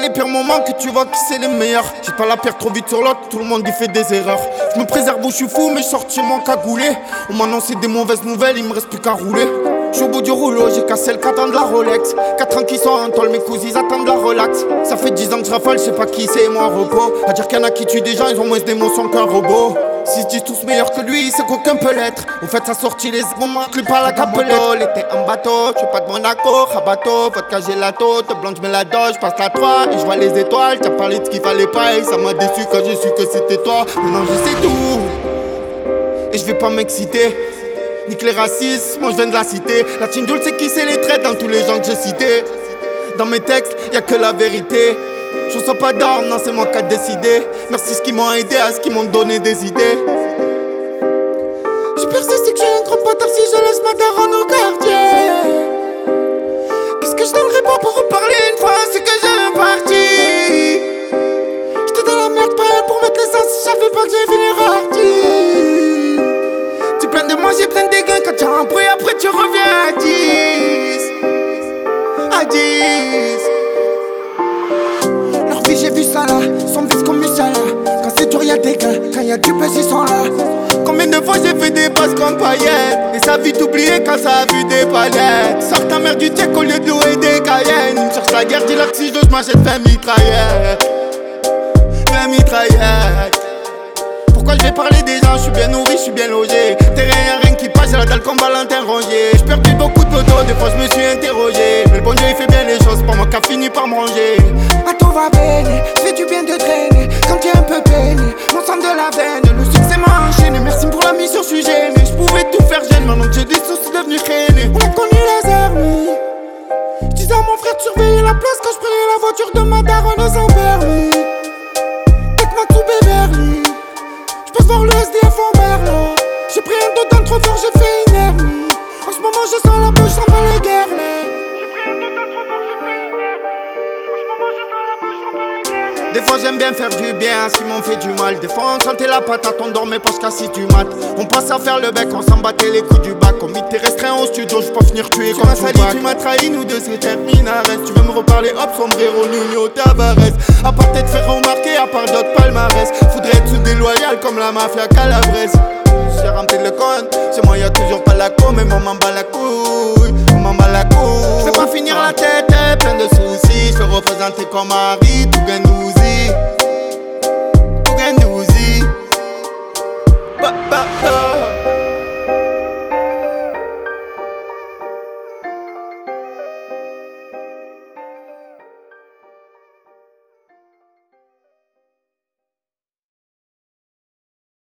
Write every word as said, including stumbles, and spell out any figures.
les pires moments que tu vois qui c'est les meilleurs. J'ai pas la pierre trop vite sur l'autre, tout le monde y fait des erreurs. Je me préserve où je suis fou, mais je sors chez moi cagoulé. On m'a annoncé des mauvaises nouvelles, il me reste plus qu'à rouler. J'suis au bout du rouleau, j'ai cassé le cadran de la Rolex. Quatre ans qui sont en tôle, mes cousins attendent la relax. Ça fait dix ans que je rafale, je sais pas qui c'est, moi repos. À dire qu'il y en a qui tuent des gens, ils ont moins d'émotions qu'un robot. S'ils se disent tous meilleurs que lui, c'est qu'aucun peut l'être. Au fait, sa sortie, les secondes plus par la capelette. L'été en bateau, j'suis pas de Monaco, rabateau, vodka gelato, te blanche, j'mets la doge, j'passe la trois et j'vois les étoiles. T'as parlé de ce qu'il fallait pas et ça m'a déçu quand j'ai su que c'était toi. Maintenant je sais tout et je vais pas m'exciter. Nique les racistes, moi je viens de la cité. La team Joule c'est qui c'est les traits dans tous les gens que j'ai cités. Dans mes textes, y'a que la vérité. Je reçois pas d'armes, non c'est moi qui a décidé. Merci ce qui m'ont aidé à ce qui m'ont donné des idées. J'ai percé c'est que j'ai un gros bâtard si je laisse ma daronne au quartier. Qu'est-ce que je donnerais pas pour reparler une fois, c'est que j'ai un parti. J'étais dans la merde, pas elle pour mettre l'essence, je savais pas que j'ai fini artiste. Tu plains de moi, j'ai plein de dégâts quand tu as un bruit, après tu reviens à dix. À dix. Leur vie, j'ai vu ça là, sont vives comme Musala. Quand c'est dur, y'a des gars, quand y'a du buzz, ils sont là. Combien de fois j'ai fait des passes comme paillettes et ça vite oublié quand ça a vu des palettes. Sors ta mère du check au lieu de louer des Cayennes. Cherche la guerre, dis-leur que si je m'achète vingt mitraillettes. vingt mitraillettes. Pourquoi je vais parler des gens, je suis bien nourri, je suis bien logé. Terrain y'a rien qui passe, j'ai la dalle comme Valentin Rongier. J'ai perdu beaucoup de photos, des fois je me suis interrogé. Mais le bon Dieu il fait bien les choses, pas moi qui a fini par manger. À tout va baigner, fais du bien de traîner. Quand t'es un peu peigné, mon sang de la veine. Le succès m'a enchaîné, merci pour la mission, je suis gêné. Je pouvais tout faire jeune, maintenant que j'ai des sous, c'est devenu traîné. On a connu les armes. Je disais à mon frère de surveiller la place quand je prenais la voiture de ma daronne sans permis. Avec ma tout Beverly. J'passe voir le S D F en Berlin. J'ai pris un dos dans trop fort, j'ai fait une hernie. En ce moment je sens la bouche, sans pas les guerres. J'ai pris un dos dans trop fort, j'ai fait une hernie. En ce moment je sens la bouche, sans pas les guerres. Des fois j'aime bien faire du bien à ce qui m'ont fait du mal. Des fois on chantait la patate, on dormait pas jusqu'à six du mat. On passe à faire le bec, on s'en battait les coups du bac. On m'y t'es restreint au studio, j'peux pas finir tué comme ça. Tu m'as trahi, nous deux c'est terminares. Tu veux me reparler, hop, sombrero, Nuno, Tavares. À part t'être fait remarquer, à part d'autres palmarès. Faudrait être sous déloyal comme la mafia calabraise. J'ai rempli le compte, chez moi y'a toujours pas la co. Mais moi m'en bat la couille, m'en bat la couille. J'vais pas finir la tête, plein de soucis. J'veux représenter comme Harry, tout gain nous.